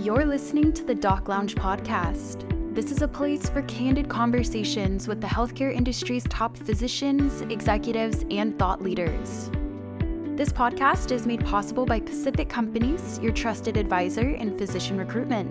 You're listening to the Doc Lounge podcast. This is a place for candid conversations with the healthcare industry's top physicians, executives, and thought leaders. This podcast is made possible by Pacific Companies, your trusted advisor in physician recruitment.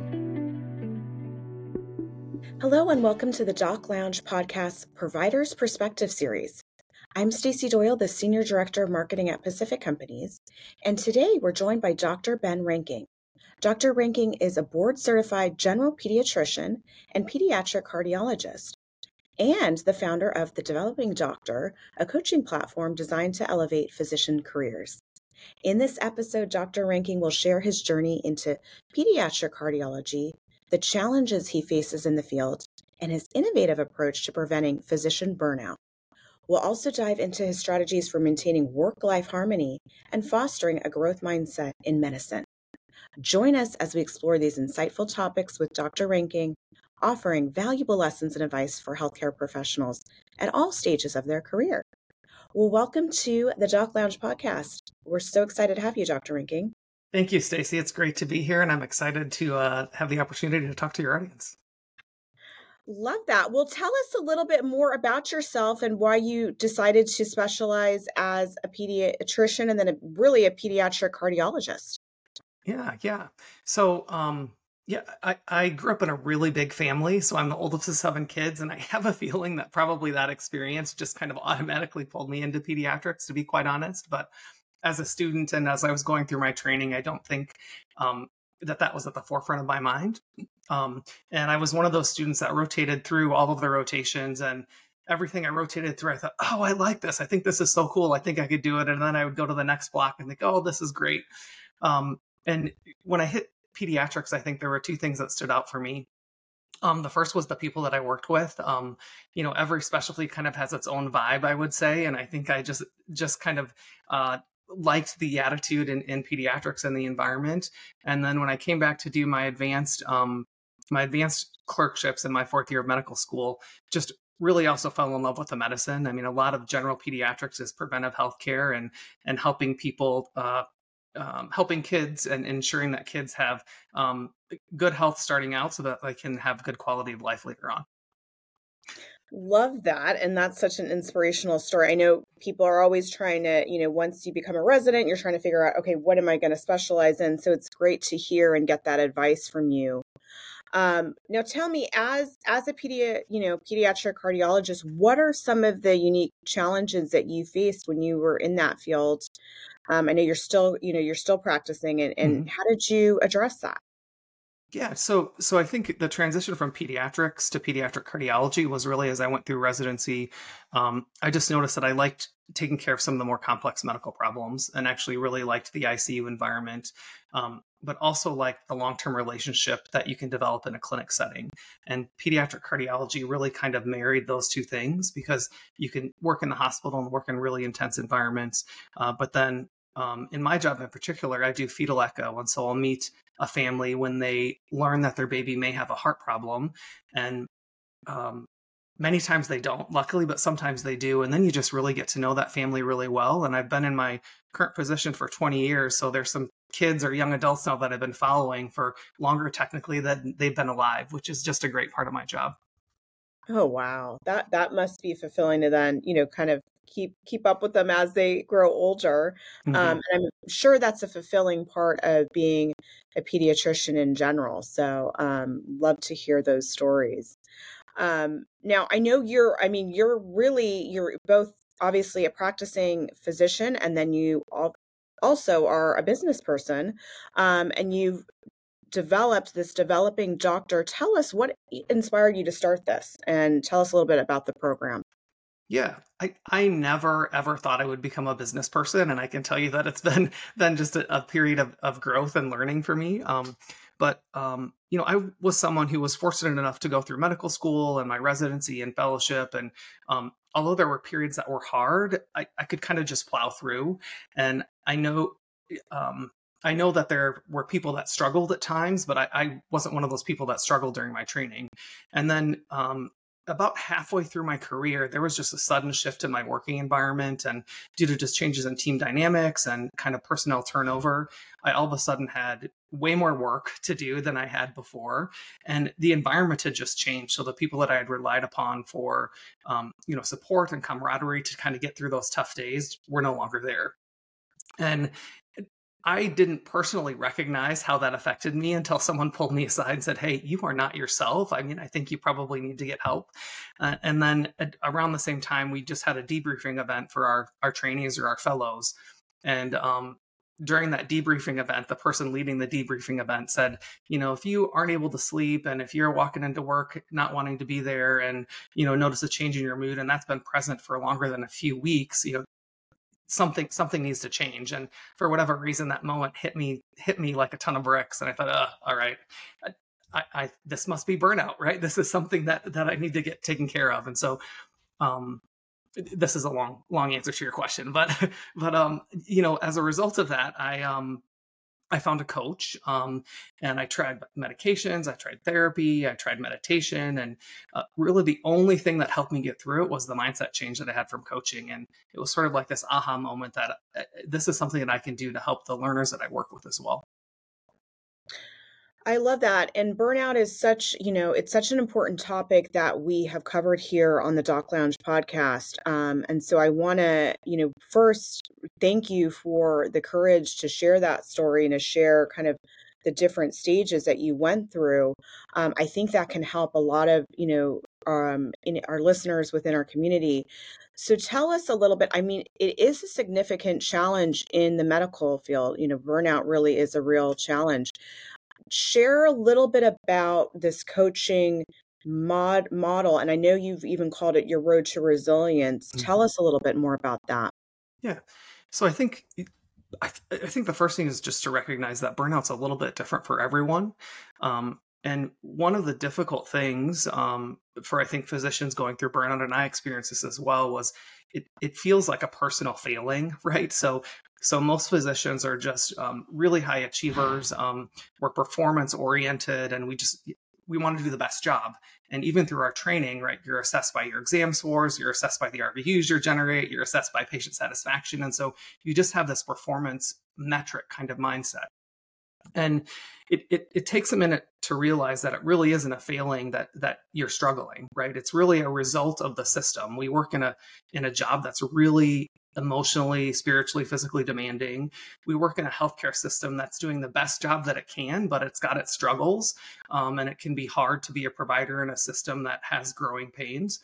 Hello and welcome to the Doc Lounge podcast Provider's Perspective series. I'm Stacey Doyle, the Senior Director of Marketing at Pacific Companies, and today we're joined by Dr. Ben Ranking. Dr. Ranking is a board-certified general pediatrician and pediatric cardiologist, and the founder of The Developing Doctor, a coaching platform designed to elevate physician careers. In this episode, Dr. Ranking will share his journey into pediatric cardiology, the challenges he faces in the field, and his innovative approach to preventing physician burnout. We'll also dive into his strategies for maintaining work-life harmony and fostering a growth mindset in medicine. Join us as we explore these insightful topics with Dr. Ranking, offering valuable lessons and advice for healthcare professionals at all stages of their career. Well, welcome to the Doc Lounge podcast. We're so excited to have you, Dr. Ranking. Thank you, Stacey. It's great to be here, and I'm excited to have the opportunity to talk to your audience. Love that. Well, tell us a little bit more about yourself and why you decided to specialize as a pediatrician and then really a pediatric cardiologist. Yeah. So, I grew up in a really big family, so I'm the oldest of 7 kids, and I have a feeling that probably that experience just kind of automatically pulled me into pediatrics, to be quite honest. But as a student and as I was going through my training, I don't think that was at the forefront of my mind. And I was one of those students that rotated through all of the rotations, and everything I rotated through, I thought, oh, I like this. I think this is so cool. I think I could do it. And then I would go to the next block and think, oh, this is great. And when I hit pediatrics, I think there were 2 things that stood out for me. The first was the people that I worked with. Every specialty kind of has its own vibe, I would say. And I think I just kind of liked the attitude in pediatrics and the environment. And then when I came back to do my advanced clerkships in my 4th year of medical school, just really also fell in love with the medicine. I mean, a lot of general pediatrics is preventive healthcare and helping people, helping kids and ensuring that kids have good health starting out so that they can have good quality of life later on. Love that. And that's such an inspirational story. I know people are always trying to, once you become a resident, you're trying to figure out, okay, what am I going to specialize in? So it's great to hear and get that advice from you. Now tell me, as a pediatric cardiologist, what are some of the unique challenges that you faced when you were in that field? I know you're still practicing, and how did you address that? Yeah, so I think the transition from pediatrics to pediatric cardiology was really as I went through residency. I just noticed that I liked taking care of some of the more complex medical problems and actually really liked the ICU environment, but also liked the long-term relationship that you can develop in a clinic setting. And pediatric cardiology really kind of married those 2 things because you can work in the hospital and work in really intense environments, but then in my job in particular, I do fetal echo. And so I'll meet a family when they learn that their baby may have a heart problem. And many times they don't, luckily, but sometimes they do. And then you just really get to know that family really well. And I've been in my current position for 20 years. So there's some kids or young adults now that I've been following for longer technically than they've been alive, which is just a great part of my job. Oh, wow. That must be fulfilling to then, kind of keep up with them as they grow older. Mm-hmm. And I'm sure that's a fulfilling part of being a pediatrician in general. So love to hear those stories. Now I know you're both obviously a practicing physician, and then you also are a business person, and you've developed this Developing Doctor. Tell us what inspired you to start this, and tell us a little bit about the program. Yeah, I never ever thought I would become a business person, and I can tell you that it's been just a period of growth and learning for me. But I was someone who was fortunate enough to go through medical school and my residency and fellowship, and although there were periods that were hard, I could kind of just plow through. And I know that there were people that struggled at times, but I wasn't one of those people that struggled during my training. And then about halfway through my career, there was just a sudden shift in my working environment. And due to just changes in team dynamics and kind of personnel turnover, I all of a sudden had way more work to do than I had before. And the environment had just changed. So the people that I had relied upon for, support and camaraderie to kind of get through those tough days were no longer there. And I didn't personally recognize how that affected me until someone pulled me aside and said, "Hey, you are not yourself. I mean, I think you probably need to get help." And then around the same time, we just had a debriefing event for our trainees or our fellows. And during that debriefing event, the person leading the debriefing event said, if you aren't able to sleep and if you're walking into work not wanting to be there and, notice a change in your mood, and that's been present for longer than a few weeks, something needs to change. And for whatever reason, that moment hit me like a ton of bricks. And I thought, all right, I this must be burnout, right? This is something that I need to get taken care of. And so, this is a long answer to your question, but as a result of that, I found a coach, and I tried medications, I tried therapy, I tried meditation, and really the only thing that helped me get through it was the mindset change that I had from coaching. And it was sort of like this aha moment that this is something that I can do to help the learners that I work with as well. I love that. And burnout is it's such an important topic that we have covered here on the Doc Lounge podcast. And so I want to, first thank you for the courage to share that story and to share kind of the different stages that you went through. I think that can help a lot of, in our listeners within our community. So tell us a little bit. I mean, it is a significant challenge in the medical field. Burnout really is a real challenge. Share a little bit about this coaching model. And I know you've even called it your road to resilience. Mm-hmm. Tell us a little bit more about that. Yeah. So I think the first thing is just to recognize that burnout's a little bit different for everyone. And one of the difficult things for, I think, physicians going through burnout, and I experienced this as well, was it feels like a personal failing, right? So most physicians are just really high achievers. We're performance oriented, and we want to do the best job. And even through our training, right, you're assessed by your exam scores, you're assessed by the RVUs you generate, you're assessed by patient satisfaction. And so you just have this performance metric kind of mindset. And it takes a minute to realize that it really isn't a failing that you're struggling, right? It's really a result of the system. We work in a job that's really emotionally, spiritually, physically demanding. We work in a healthcare system that's doing the best job that it can, but it's got its struggles. And it can be hard to be a provider in a system that has growing pains.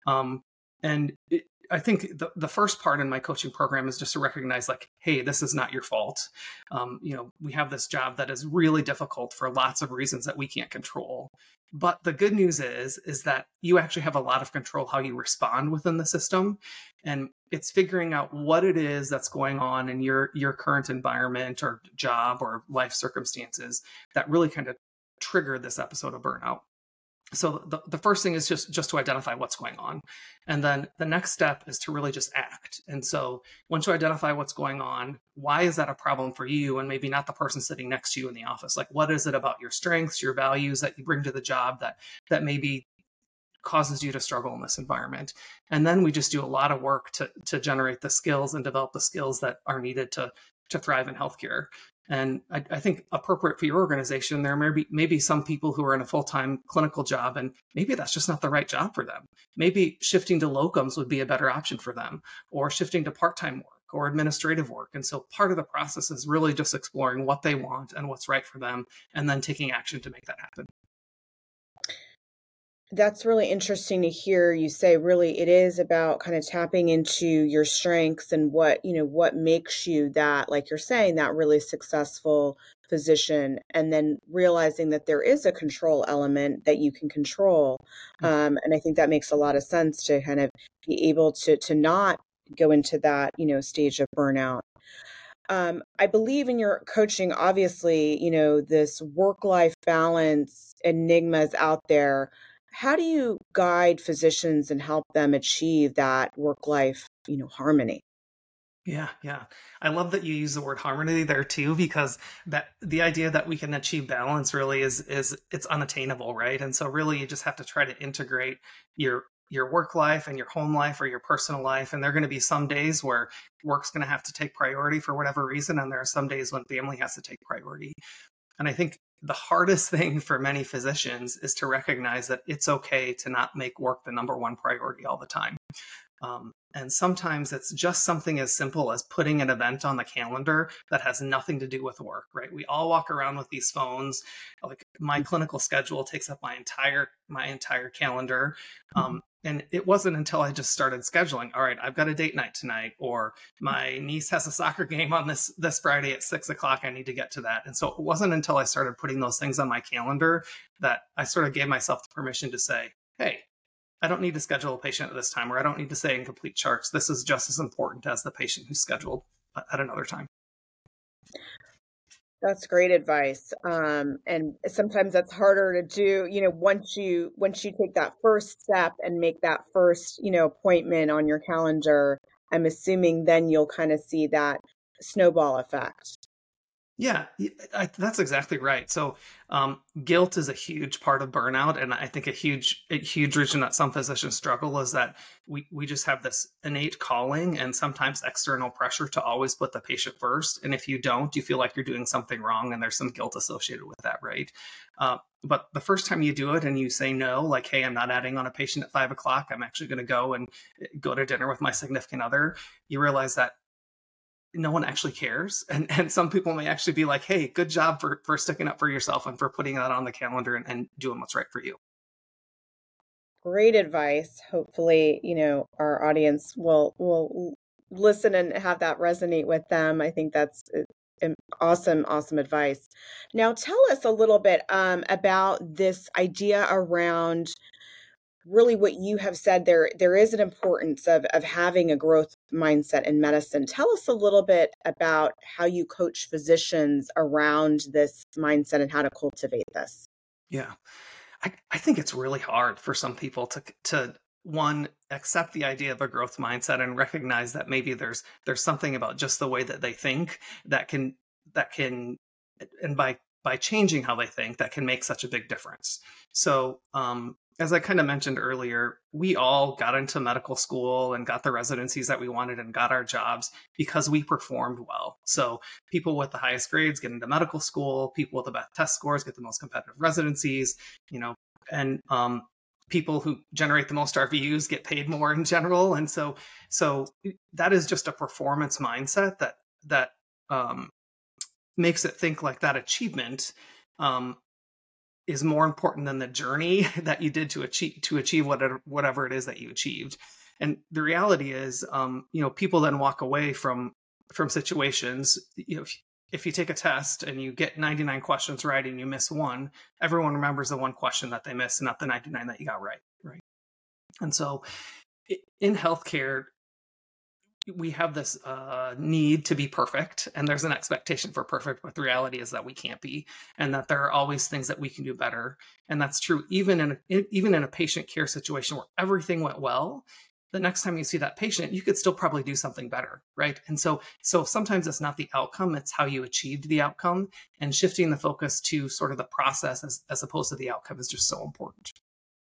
I think the first part in my coaching program is just to recognize, like, hey, this is not your fault. We have this job that is really difficult for lots of reasons that we can't control. But the good news is that you actually have a lot of control how you respond within the system. And it's figuring out what it is that's going on in your current environment or job or life circumstances that really kind of triggered this episode of burnout. So the first thing is just to identify what's going on. And then the next step is to really just act. And so once you identify what's going on, why is that a problem for you and maybe not the person sitting next to you in the office? Like, what is it about your strengths, your values that you bring to the job that maybe causes you to struggle in this environment? And then we just do a lot of work to generate the skills and develop the skills that are needed to thrive in healthcare. And I think appropriate for your organization, there may be some people who are in a full-time clinical job, and maybe that's just not the right job for them. Maybe shifting to locums would be a better option for them, or shifting to part-time work or administrative work. And so part of the process is really just exploring what they want and what's right for them, and then taking action to make that happen. That's really interesting to hear you say. Really, it is about kind of tapping into your strengths and what makes you that, like you're saying, that really successful physician, and then realizing that there is a control element that you can control. And I think that makes a lot of sense to kind of be able to not go into that, stage of burnout. I believe in your coaching, obviously, this work-life balance enigma is out there. How do you guide physicians and help them achieve that work-life, harmony? Yeah, yeah. I love that you use the word harmony there too, because that the idea that we can achieve balance really is it's unattainable, right? And so really you just have to try to integrate your work life and your home life or your personal life. And there are going to be some days where work's going to have to take priority for whatever reason. And there are some days when family has to take priority. And I think the hardest thing for many physicians is to recognize that it's okay to not make work the number one priority all the time. And sometimes it's just something as simple as putting an event on the calendar that has nothing to do with work, right? We all walk around with these phones. Like my clinical schedule takes up my entire calendar. And it wasn't until I just started scheduling, all right, I've got a date night tonight, or my niece has a soccer game on this Friday at 6 o'clock. I need to get to that. And so it wasn't until I started putting those things on my calendar that I sort of gave myself the permission to say, hey, I don't need to schedule a patient at this time, or I don't need to say incomplete charts. This is just as important as the patient who's scheduled at another time. That's great advice. And sometimes that's harder to do, once you take that first step and make that first, appointment on your calendar, I'm assuming then you'll kind of see that snowball effect. Yeah, that's exactly right. So guilt is a huge part of burnout. And I think a huge reason that some physicians struggle is that we just have this innate calling and sometimes external pressure to always put the patient first. And if you don't, you feel like you're doing something wrong, and there's some guilt associated with that, right? But the first time you do it and you say no, like, hey, I'm not adding on a patient at 5 o'clock, I'm actually going to go to dinner with my significant other, you realize that no one actually cares. And some people may actually be like, hey, good job for sticking up for yourself and for putting that on the calendar and doing what's right for you. Great advice. Hopefully, our audience will listen and have that resonate with them. I think that's awesome, awesome advice. Now, tell us a little bit about this idea around really what you have said. There is an importance of having a growth mindset in medicine. Tell us a little bit about how you coach physicians around this mindset and how to cultivate this. Yeah. I think it's really hard for some people to one, accept the idea of a growth mindset and recognize that maybe there's something about just the way that they think that can and by changing how they think, that can make such a big difference. So as I kind of mentioned earlier, we all got into medical school and got the residencies that we wanted and got our jobs because we performed well. So people with the highest grades get into medical school, people with the best test scores get the most competitive residencies, and people who generate the most RVUs get paid more in general. And so that is just a performance mindset that makes it think like that achievement is more important than the journey that you did to achieve whatever it is that you achieved. And the reality is, people then walk away from situations. If you take a test and you get 99 questions right and you miss one, everyone remembers the one question that they missed, not the 99 that you got right. Right. And so in healthcare, we have this need to be perfect, and there's an expectation for perfect, but the reality is that we can't be, and that there are always things that we can do better. And that's true even in a patient care situation where everything went well. The next time you see that patient, you could still probably do something better, right? And so sometimes it's not the outcome, it's how you achieved the outcome, and shifting the focus to sort of the process as opposed to the outcome is just so important.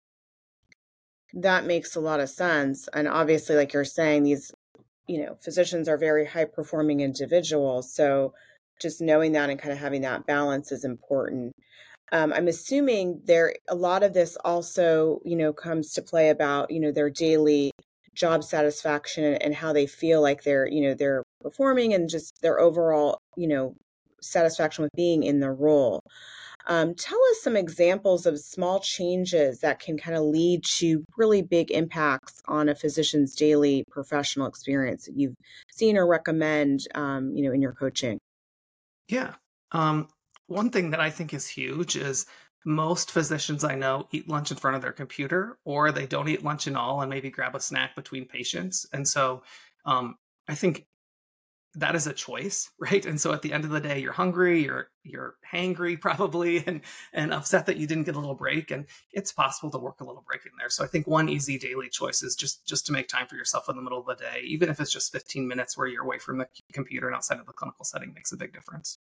That makes a lot of sense. And obviously, like you're saying, these physicians are very high performing individuals. So just knowing that and kind of having that balance is important. I'm assuming a lot of this also, comes to play about, their daily job satisfaction and how they feel like they're performing, and just their overall, satisfaction with being in the role. Tell us some examples of small changes that can kind of lead to really big impacts on a physician's daily professional experience that you've seen or recommend, in your coaching. Yeah. One thing that I think is huge is most physicians I know eat lunch in front of their computer, or they don't eat lunch at all and maybe grab a snack between patients. And so I think that is a choice, right? And so at the end of the day, you're hungry, you're hangry probably, and upset that you didn't get a little break. And it's possible to work a little break in there. So I think one easy daily choice is just to make time for yourself in the middle of the day, even if it's just 15 minutes where you're away from the computer and outside of the clinical setting, makes a big difference.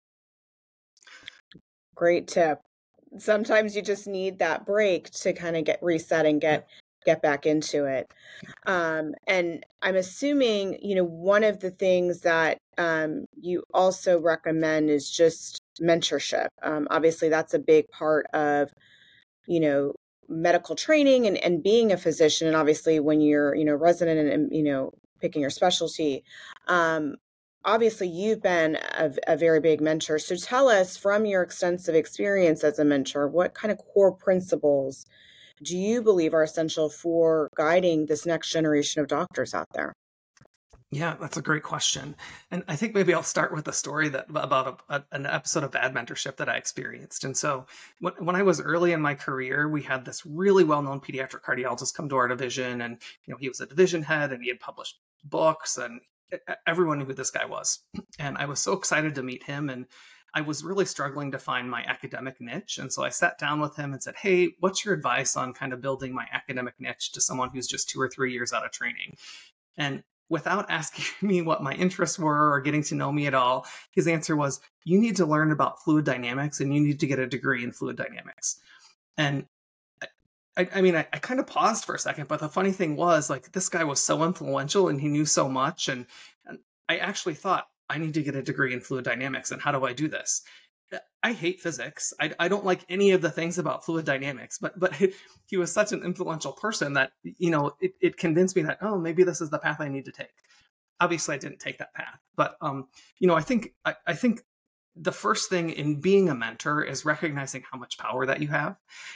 Great tip. Sometimes you just need that break to kind of get reset and get back into it. And I'm assuming, one of the things that you also recommend is just mentorship. Obviously, that's a big part of, medical training and being a physician. And obviously, when you're, resident and picking your specialty, obviously you've been a very big mentor. So tell us, from your extensive experience as a mentor, what kind of core principles do you believe are essential for guiding this next generation of doctors out there? Yeah, that's a great question. And I think maybe I'll start with a story about an episode of bad mentorship that I experienced. And so when I was early in my career, we had this really well-known pediatric cardiologist come to our division, and he was a division head and he had published books, and everyone knew who this guy was. And I was so excited to meet him, and I was really struggling to find my academic niche. And so I sat down with him and said, hey, what's your advice on kind of building my academic niche to someone who's just 2 or 3 years out of training? And without asking me what my interests were or getting to know me at all, his answer was, you need to learn about fluid dynamics and you need to get a degree in fluid dynamics. And I kind of paused for a second, but the funny thing was, like, this guy was so influential and he knew so much. And I actually thought, I need to get a degree in fluid dynamics. And how do I do this? I hate physics. I don't like any of the things about fluid dynamics, but he was such an influential person that, it convinced me that, oh, maybe this is the path I need to take. Obviously I didn't take that path, but, I think the first thing in being a mentor is recognizing how much power that you have.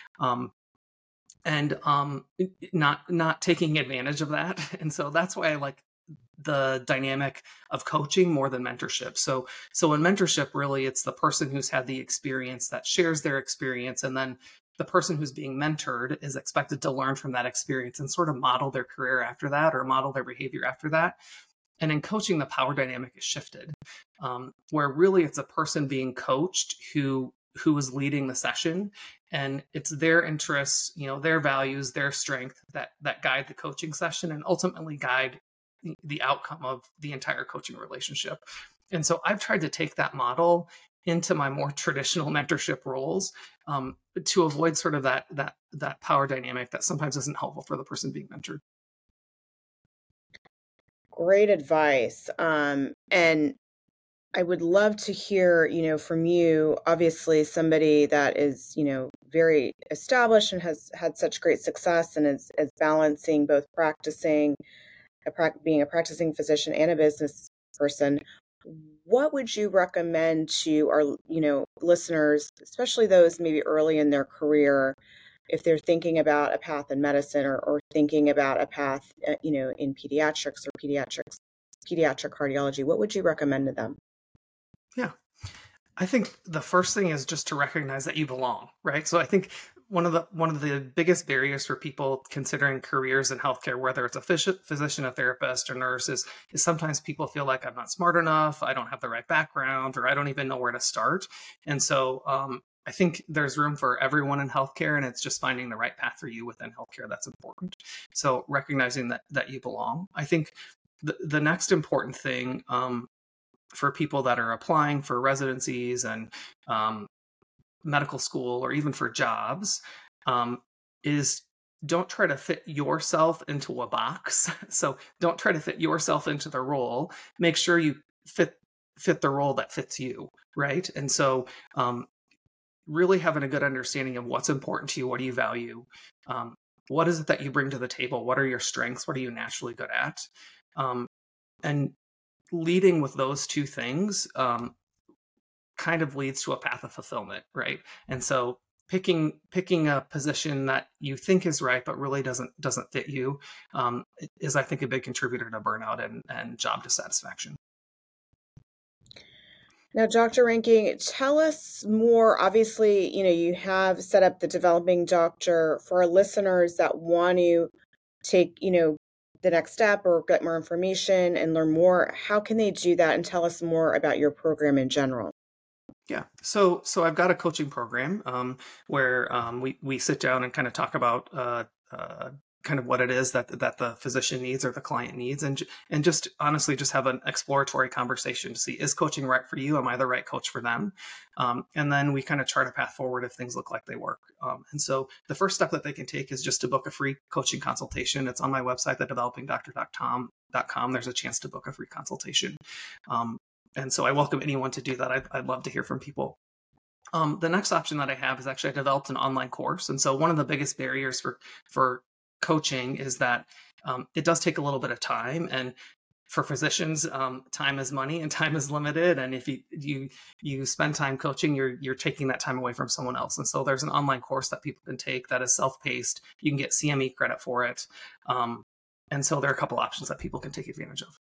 And not taking advantage of that. And so that's why I like the dynamic of coaching more than mentorship. So in mentorship, really, it's the person who's had the experience that shares their experience. And then the person who's being mentored is expected to learn from that experience and sort of model their career after that, or model their behavior after that. And in coaching, the power dynamic is shifted, where really it's a person being coached who is leading the session, and it's their interests, their values, their strength that guide the coaching session and ultimately guide the outcome of the entire coaching relationship. And so I've tried to take that model into my more traditional mentorship roles, to avoid sort of that power dynamic that sometimes isn't helpful for the person being mentored. Great advice. And I would love to hear, from you, obviously somebody that is, very established and has had such great success and is balancing both being a practicing physician and a business person. What would you recommend to our, listeners, especially those maybe early in their career, if they're thinking about a path in medicine or thinking about a path, in pediatrics or pediatric cardiology? What would you recommend to them? Yeah, I think the first thing is just to recognize that you belong, right? So I think one of the biggest barriers for people considering careers in healthcare, whether it's a physician, a therapist, or nurse, is sometimes people feel like, I'm not smart enough, I don't have the right background, or I don't even know where to start. And so I think there's room for everyone in healthcare, and it's just finding the right path for you within healthcare that's important. So recognizing that you belong. I think the next important thing for people that are applying for residencies and medical school, or even for jobs, is don't try to fit yourself into a box. So don't try to fit yourself into the role. Make sure you fit the role that fits you, right? And so really having a good understanding of what's important to you, what do you value, what is it that you bring to the table, what are your strengths, what are you naturally good at, and leading with those two things kind of leads to a path of fulfillment, right? And so picking a position that you think is right but really doesn't fit you is, I think, a big contributor to burnout and job dissatisfaction. Now, Dr. Reinking, tell us more. Obviously, you have set up the Developing Doctor for our listeners that want to take, the next step or get more information and learn more, how can they do that? And tell us more about your program in general. Yeah. So I've got a coaching program where we sit down and kind of talk about kind of what it is that the physician needs or the client needs, and just honestly just have an exploratory conversation to see, is coaching right for you? Am I the right coach for them? And then we kind of chart a path forward if things look like they work. And so the first step that they can take is just to book a free coaching consultation. It's on my website, thedevelopingdoctor.com. There's a chance to book a free consultation. And so I welcome anyone to do that. I'd love to hear from people. The next option that I have is actually I developed an online course. And so one of the biggest barriers for coaching is that it does take a little bit of time. And for physicians, time is money and time is limited. And if you spend time coaching, you're taking that time away from someone else. And so there's an online course that people can take that is self-paced. You can get CME credit for it. And so there are a couple options that people can take advantage of.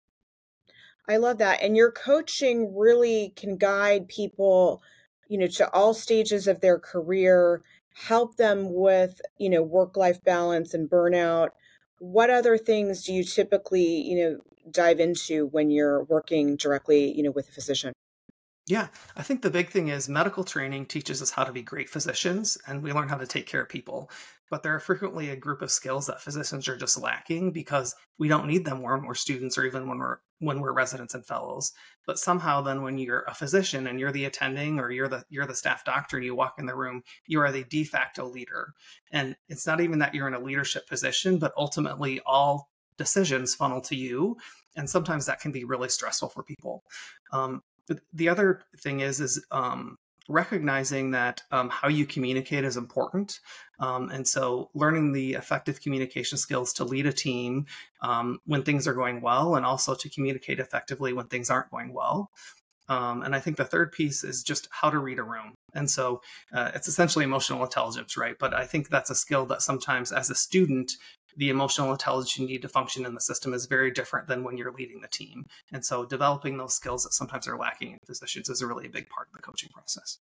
I love that. And your coaching really can guide people, to all stages of their career, help them with, work-life balance and burnout. What other things do you typically, dive into when you're working directly, with a physician? Yeah, I think the big thing is medical training teaches us how to be great physicians, and we learn how to take care of people. But there are frequently a group of skills that physicians are just lacking because we don't need them when we're students or even when we're residents and fellows. But somehow then when you're a physician and you're the attending or you're the staff doctor and you walk in the room, you are the de facto leader. And it's not even that you're in a leadership position, but ultimately all decisions funnel to you. And sometimes that can be really stressful for people. The other thing is recognizing that how you communicate is important. And so learning the effective communication skills to lead a team when things are going well, and also to communicate effectively when things aren't going well. And I think the third piece is just how to read a room. And so it's essentially emotional intelligence, right? But I think that's a skill that sometimes as a student, the emotional intelligence you need to function in the system is very different than when you're leading the team. And so developing those skills that sometimes are lacking in physicians is a really big part of the coaching process.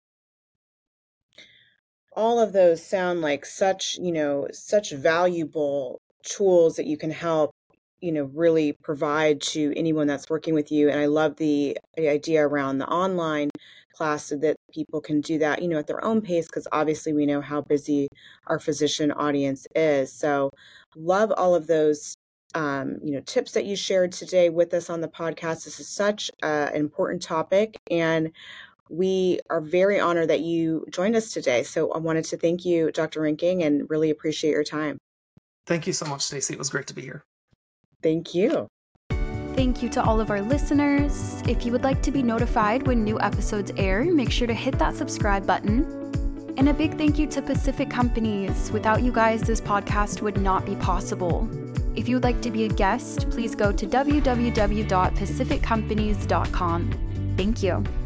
All of those sound like such valuable tools that you can help, really provide to anyone that's working with you. And I love the idea around the online class so that people can do that, at their own pace, because obviously we know how busy our physician audience is. So love all of those, tips that you shared today with us on the podcast. This is such an important topic, and we are very honored that you joined us today. So I wanted to thank you, Dr. Reinking, and really appreciate your time. Thank you so much, Stacey. It was great to be here. Thank you. Thank you to all of our listeners. If you would like to be notified when new episodes air, make sure to hit that subscribe button. And a big thank you to Pacific Companies. Without you guys, this podcast would not be possible. If you would like to be a guest, please go to www.pacificcompanies.com. Thank you.